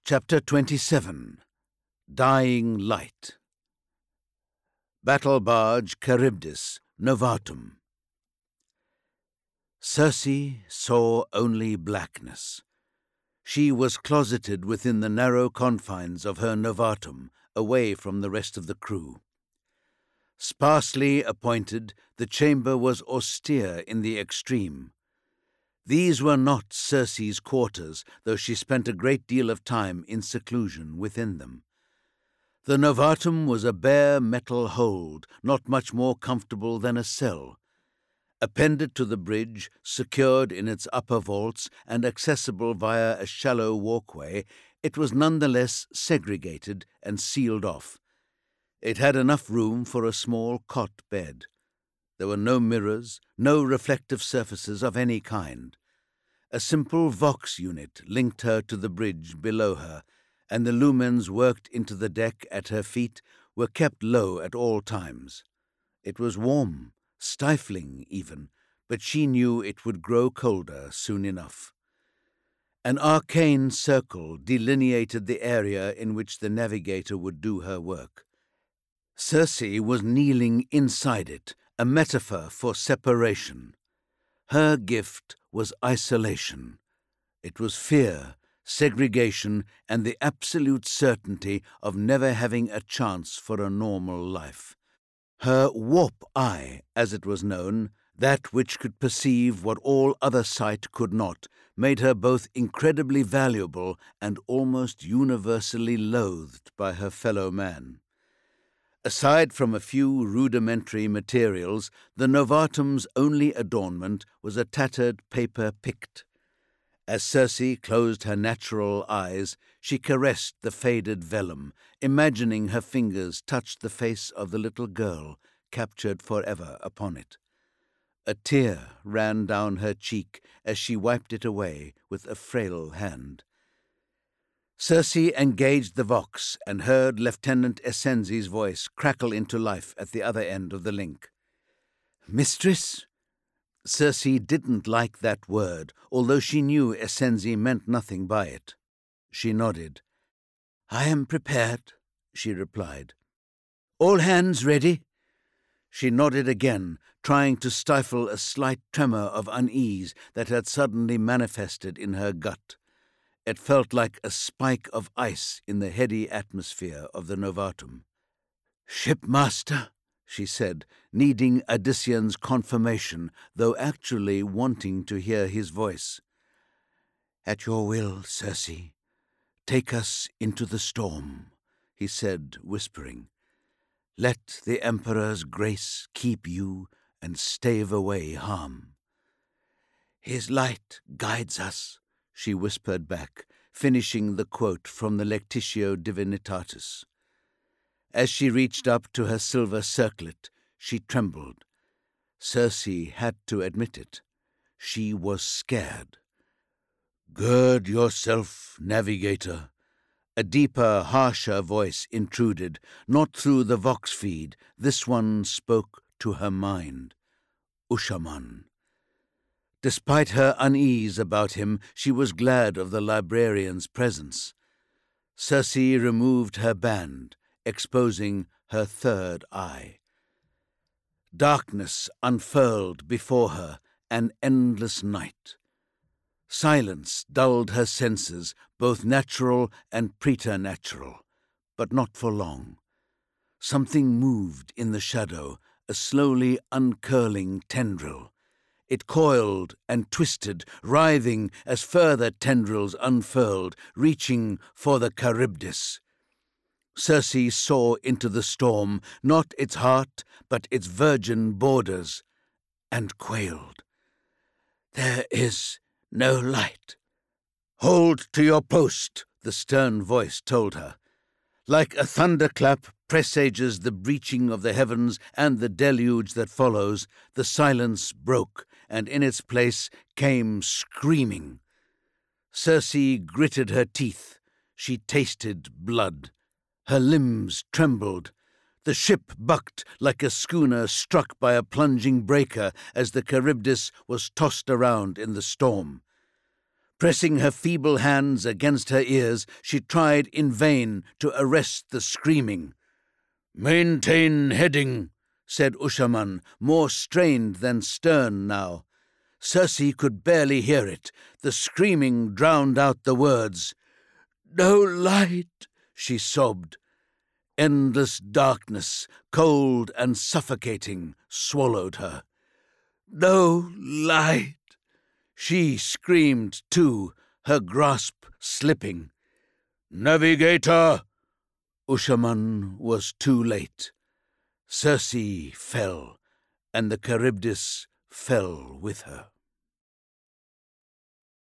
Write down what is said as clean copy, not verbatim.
Chapter 27. Dying Light. Battle Barge Charybdis, Novatum. Circe saw only blackness. She was closeted within the narrow confines of her Novatum, away from the rest of the crew. Sparsely appointed, the chamber was austere in the extreme. These were not Circe's quarters, though she spent a great deal of time in seclusion within them. The Novatum was a bare metal hold, not much more comfortable than a cell. Appended to the bridge, secured in its upper vaults, and accessible via a shallow walkway, it was nonetheless segregated and sealed off. It had enough room for a small cot bed. There were no mirrors, no reflective surfaces of any kind. A simple Vox unit linked her to the bridge below her, and the lumens worked into the deck at her feet were kept low at all times. It was warm, stifling even, but she knew it would grow colder soon enough. An arcane circle delineated the area in which the navigator would do her work. Circe was kneeling inside it, a metaphor for separation. Her gift was isolation. It was fear, segregation, and the absolute certainty of never having a chance for a normal life. Her warp eye, as it was known, that which could perceive what all other sight could not, made her both incredibly valuable and almost universally loathed by her fellow man. Aside from a few rudimentary materials, the Novatum's only adornment was a tattered paper pict. As Circe closed her natural eyes, she caressed the faded vellum, imagining her fingers touched the face of the little girl, captured forever upon it. A tear ran down her cheek as she wiped it away with a frail hand. Circe engaged the Vox and heard Lieutenant Essenzi's voice crackle into life at the other end of the link. "Mistress?" Circe didn't like that word, although she knew Essenzi meant nothing by it. She nodded. "I am prepared," she replied. "All hands ready?" She nodded again, trying to stifle a slight tremor of unease that had suddenly manifested in her gut. It felt like a spike of ice in the heady atmosphere of the Novatum. "Shipmaster," she said, needing Odyssean's confirmation, though actually wanting to hear his voice. "At your will, Circe. Take us into the storm," he said, whispering. "Let the Emperor's grace keep you and stave away harm." "His light guides us," she whispered back, finishing the quote from the Lectitio Divinitatis. As she reached up to her silver circlet, she trembled. Circe had to admit it. She was scared. "Gird yourself, navigator." A deeper, harsher voice intruded, not through the Vox feed. This one spoke to her mind. Ushaman. Despite her unease about him, she was glad of the librarian's presence. Circe removed her band, exposing her third eye. Darkness unfurled before her, an endless night. Silence dulled her senses, both natural and preternatural, but not for long. Something moved in the shadow, a slowly uncurling tendril. It coiled and twisted, writhing as further tendrils unfurled, reaching for the Charybdis. Circe saw into the storm, not its heart, but its virgin borders, and quailed. "There is no light." "Hold to your post," the stern voice told her. Like a thunderclap presages the breaching of the heavens and the deluge that follows, the silence broke, and in its place came screaming. Circe gritted her teeth. She tasted blood. Her limbs trembled. The ship bucked like a schooner struck by a plunging breaker as the Charybdis was tossed around in the storm. Pressing her feeble hands against her ears, she tried in vain to arrest the screaming. "Maintain heading," said Ushaman, more strained than stern now. Circe could barely hear it. The screaming drowned out the words. "No light," she sobbed. Endless darkness, cold and suffocating, swallowed her. "No light!" She screamed too, her grasp slipping. "Navigator!" Ushaman was too late. Circe fell, and the Charybdis fell with her.